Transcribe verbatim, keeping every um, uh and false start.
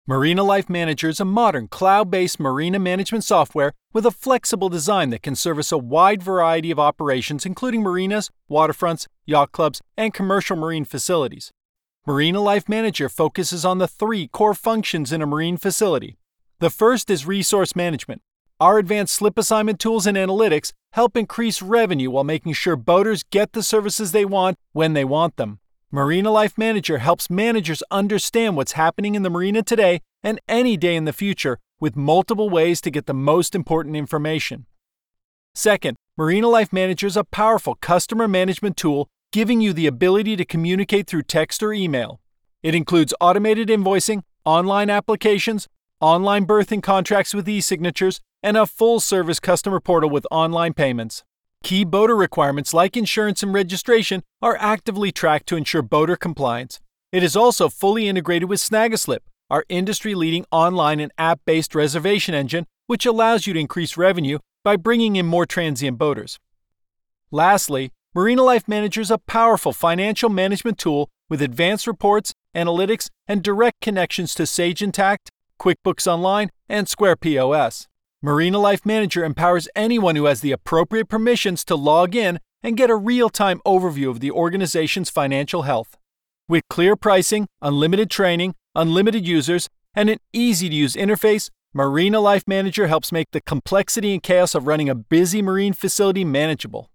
Marina Life Manager is a modern, cloud-based marina management software with a flexible design that can service a wide variety of operations, including marinas, waterfronts, yacht clubs, and commercial marine facilities. Marina Life Manager focuses on the three core functions in a marine facility. The first is resource management. Our advanced slip assignment tools and analytics help increase revenue while making sure boaters get the services they want when they want them. Marina Life Manager helps managers understand what's happening in the marina today and any day in the future with multiple ways to get the most important information. Second, Marina Life Manager is a powerful customer management tool giving you the ability to communicate through text or email. It includes automated invoicing, online applications, online berthing contracts with e-signatures, and a full-service customer portal with online payments. Key boater requirements like insurance and registration are actively tracked to ensure boater compliance. It is also fully integrated with Snagaslip, our industry-leading online and app-based reservation engine, which allows you to increase revenue by bringing in more transient boaters. Lastly, Marina Life Manager is a powerful financial management tool with advanced reports, analytics, and direct connections to Sage Intacct, QuickBooks Online, and Square P O S. Marina Life Manager empowers anyone who has the appropriate permissions to log in and get a real-time overview of the organization's financial health. With clear pricing, unlimited training, unlimited users, and an easy-to-use interface, Marina Life Manager helps make the complexity and chaos of running a busy marine facility manageable.